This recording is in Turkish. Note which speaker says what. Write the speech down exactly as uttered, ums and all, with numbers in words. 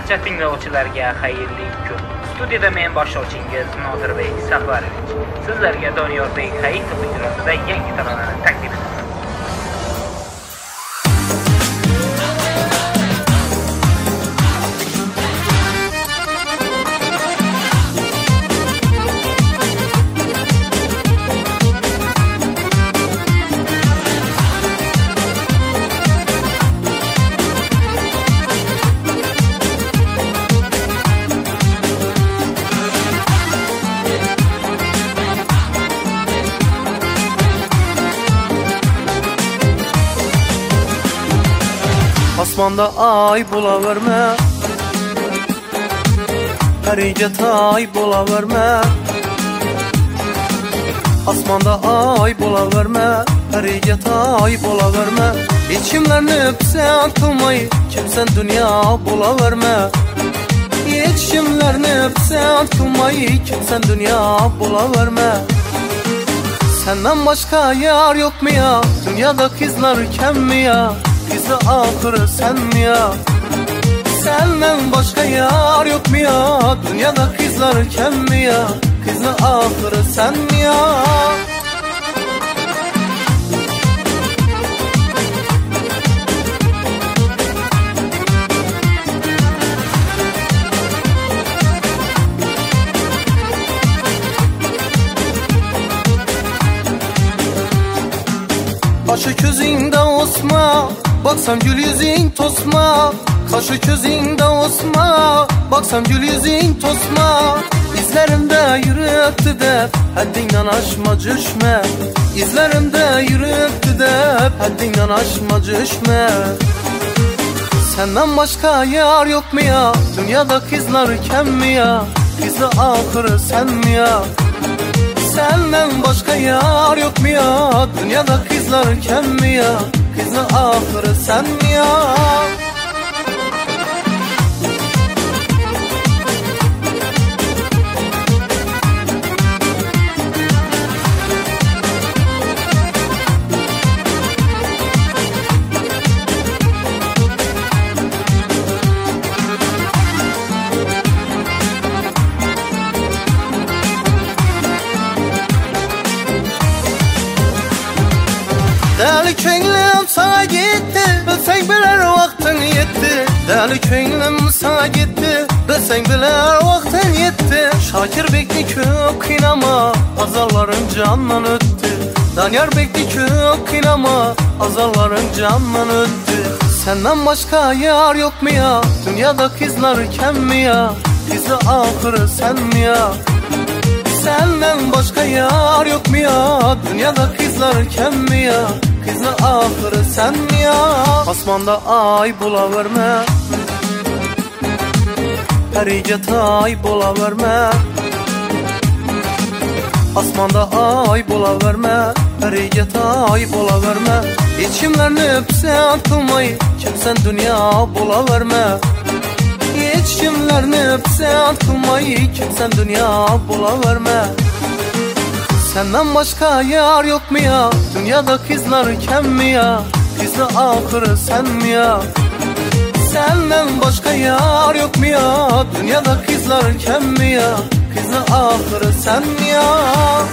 Speaker 1: Barcha tinglovchilarga xayrli kun. Studiyada men boshlovchingiz Nodirbek Safarovich. Sizlarga Doniyorbek Hayitov ijrosida yangi taronani taqdim etaman.
Speaker 2: Osmanda ay bulaverme, Hariget ay bulaverme. Osmanda ay bulaverme, Hariget ay bulaverme. İçimlerini öpsen kılmayı, kimsen dünya bulaverme. İçimlerini öpsen kılmayı, kimsen dünya bulaverme. Senden başka yar yok mu ya? Dünyada kızlar kem mi ya? Kızı ahırı sen mi ya? Senden başka yar yok mu ya? Dünyada kızlar kem mi ya? Kızı ahırı sen mi ya? Kaşı közünde osma, baksam gül yüzün tosma. Kaşı közünde osma, baksam gül yüzün tosma. İzlerimde yürüttü de haddinden aşma düşme. İzlerimde yürüttü de haddinden aşma düşme. Senden başka yar yok mu ya? Dünyada kızlar kem mi ya? Kızı ahırı sen mi ya? Senden başka yar yok mu ya? Dünyada kızlar kem mi ya? Kızı ahırı sen mi ya? Deli könglim sana gitti, bilsen biler vaktin yetti. Deli könglim sana gitti, bilsen biler vaktin yetti. Şakir bekli kök inama, azalların candan öttü. Danyar bekli kök inama, azalların candan öttü. Senden başka yar yok mu ya? Dünyada kızlar kem mi ya? Kızı ahırı sen mi ya? Senden başka yar yok mu ya? Dünyada kızlar kem mi ya? Kızı ahırı sen mi ya? Osmanda ay bulaverme, Hariget ay bulaverme. Osmanda ay bulaverme, Hariget ay bulaverme. İçimlerini öpsen kılmayı, kimsen dünya bulaverme. İçimlerini öpsen kılmayı, kimsen dünya bulaverme. Senden başka yar yok mu ya? Dünyada kızlar kem mi ya? Kızı ahırı sen mi ya? Senden başka yar yok mu ya? Dünyada kızlar kem mi ya? Kızı ahırı sen mi ya?